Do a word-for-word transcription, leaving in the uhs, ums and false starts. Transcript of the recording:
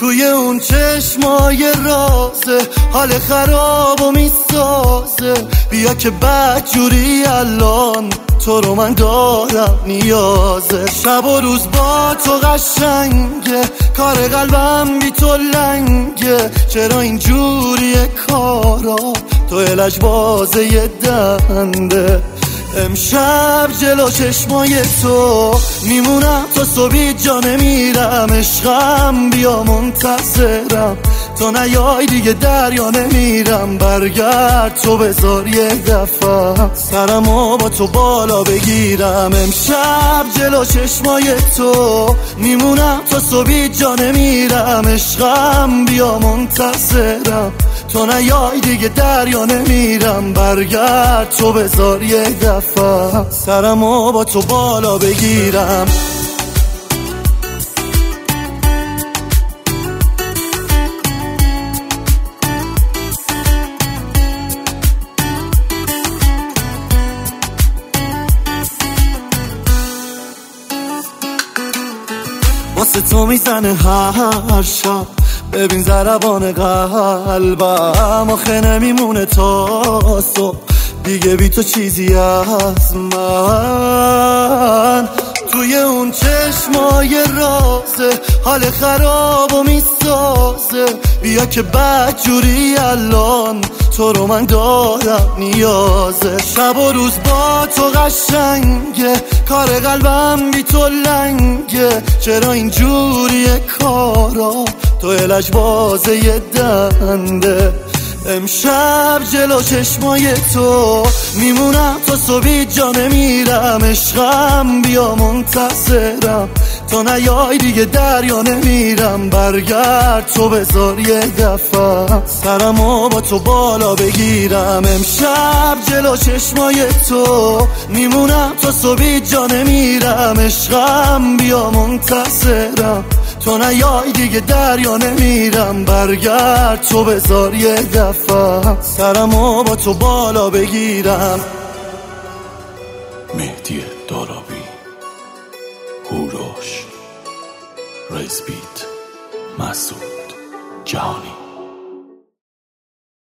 توی اون چشمای رازه حال خرابو میسازه. بیا که بدجوری الان تو رو من دارم نیازه. شب و روز با تو قشنگه، کار قلبم بی تو لنگه. چرا اینجوریه کارا، تو الج بازه یه دنده. امشب جلو چشمای تو میمونم تا صبح جا نمیرم. عشقم بیا منتظرم، تو نیای دیگه دریا نمیرم. برگرد تو بذار یه دفعه سرمو با تو بالا بگیرم. امشب جلو چشمای تو میمونم تا صبح جا نمیرم. عشقم بیا منتظرم، تو نیای دیگه دریا نمیرم. برگرد تو بذار یه دفعه سرمو با تو بالا بگیرم. واسه تو میزنه هر شب، ببین ضربان قلبم. آخه نمیمونه تا صبح دیگه بی تو چیزی از من. توی اون چشمای رازه حال خرابو میسازه. بیا که بدجوری الان تو رو من دارم نیازه. شب و روز با تو قشنگه، کار قلبم بی تو لنگه. چرا اینجوریه کارا، تو الج بازه یه دنده. امشب جلو چشمای تو میمونم تا صبح جا نمیرم. عشقم بیا منتظرم، تو نیای دیگه دریا نمیرم. برگرد تو بذار یه دفعه سرمو با تو بالا بگیرم. امشب جلو چشمای تو میمونم تا صبح جا نمیرم. عشقم بیا منتظرم، تو نیای دیگه دریا نمیرم. برگرد تو بذار یه دفعه سرمو با تو بالا بگیرم. مهدی دارابی، هوروش، ریزبیت، مسعود جهانی.